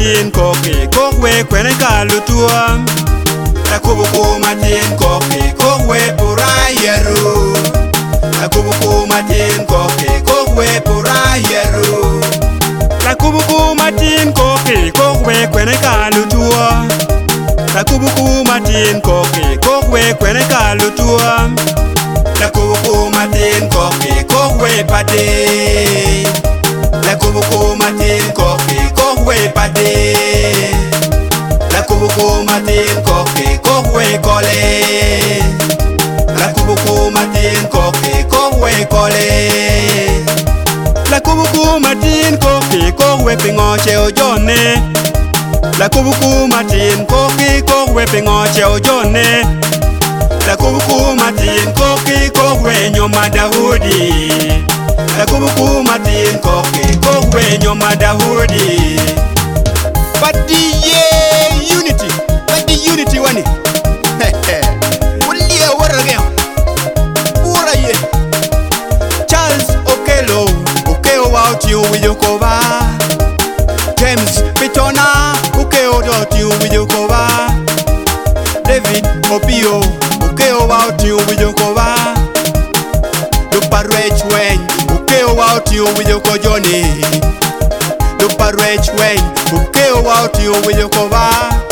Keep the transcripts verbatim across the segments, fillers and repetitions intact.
matin koke kokwe kwene kalu tua. La kubuku matin koke kokwe purayeru. La kubuku matin koke kokwe purayeru. La kubuku matin koke kokwe kwene kalu tua. La kubuku matin koke kokwe kwene kalu tua. La kubuku matin koke kokwe pade. La kubuku matin koke kokwe pade. La kubuku matin koke kokwe kole. La kubuku matin koke kokwe kole. La kubuku matin koke kokwe pingoche ojone. La kubuku matin koke kokwe pingoche ojone. La kubuku matin koke kokwe nyoma Dahudi. La kubuku matin koke kokwe nyoma Dahudi. But the yeah, unity, but the unity wani. Wali ya warage. Ura ye. Charles Okelo, Okeo out you with your cover. James Pitona, Okeo dot you with your cover. David Opio, Okeo out you with your cover. Lupa Rich Wayne, Okeo out you with your kojoni. Lupa Rich Wayne, Okeo out you with your cover.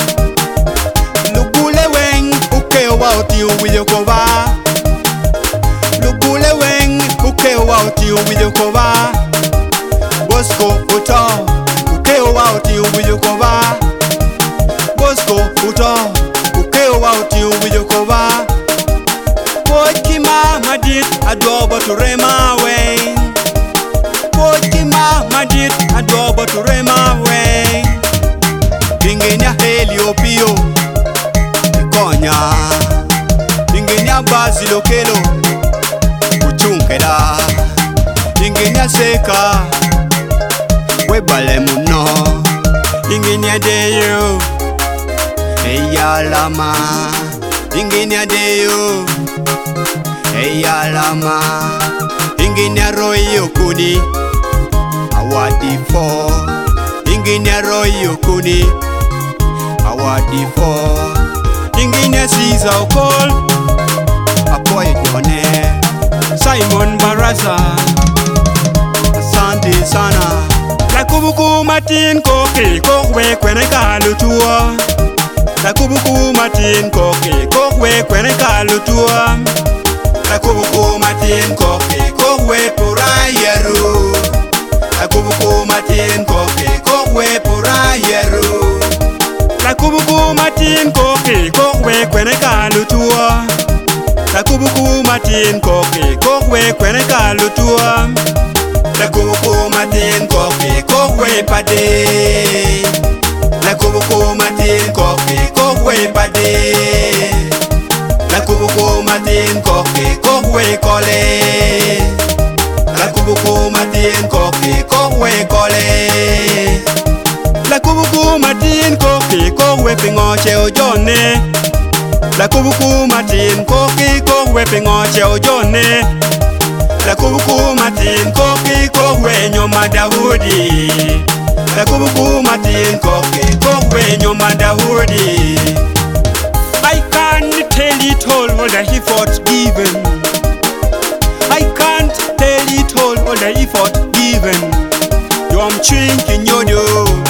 Lugule Wayne, Okeo out you with your cover. Lugule Wayne, Okeo out you with your cover. Bosco Uto, Okeo out you with your cover. Bosco Uto, Okeo out you with your cover. Pokima madit adobo to rema way. Pokima madit adobo to rema way. Ingenia Helio Pio Konya. Ingenia Basilo Kelo Uchunkeda. Ingenia Seka Webale Muno. Ingenia Deyo Eya Lama. Ingenia Deyo Eya Lama. Ingenia Roy Okuni Awadi fo. Ingenia Roy Okuni Awadi fo. Ingenia Caesar Okol Apoy Jone. Simon Baraza Asante sana. La kubuku matin koke kokwe kwene kalu tua. La kubuku matin koke kokwe kwene kalu tua. La kubuku matin koke kokwe purayeru. La kubuku matin koke kokwe purayeru. La kubuku matin koke kokwe kwene kalu tua. La kubuku matin koke kokwe kwene kalu tua. La kubuku matin koke kokwe pade. La kubuku matin koke kokwe pade. La kubuku matin koke kokwe kole. La kubuku matin koke kokwe kole. La kubuku matin koke kokwe pingoche ojone. La kubuku matin koke kokwe pingoche ojone. La kubuku matin koke kokwe nyoma Dahudi. La kubuku matin koke kokwe nyoma Dahudi. I can't tell it all, all the effort given. I can't tell it all, all the effort given. Yom chinking yodo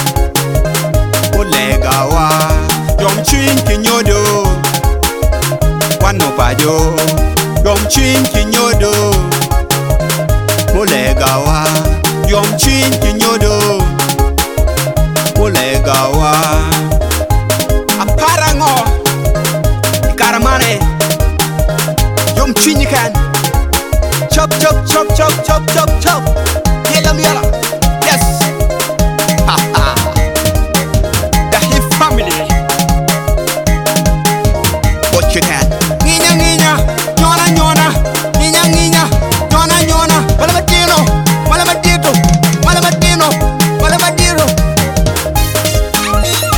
Olegawa. Yom chinking yodo Wanopajo. Yom chinking yodo Olegawa. Yom chinking yodo Olegawa. Aparango Karamane Yom chinyikan. Chop chop chop chop chop chop chop. Yela yela. Yes. Ha ha. The Hip family. What you can. Niña niña. Nyona nyona. Niña niña. Nyona nyona. Wala matino. Wala matito. Wala matino. Wala matiro.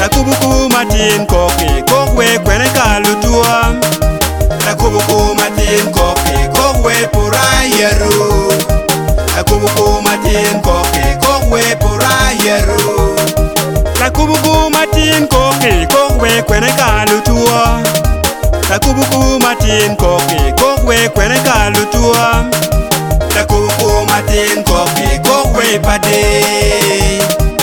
La kubuku matin koki kokwe kwene kalutua. La kubuku matin koki kokwe purayeru. La kubuku matin koki kokwe purayeru. La kubuku matin koki kokwe kwene kalutua. La kubuku matin koki kokwe kwene kalutua. La kubuku matin koki kokwe pade.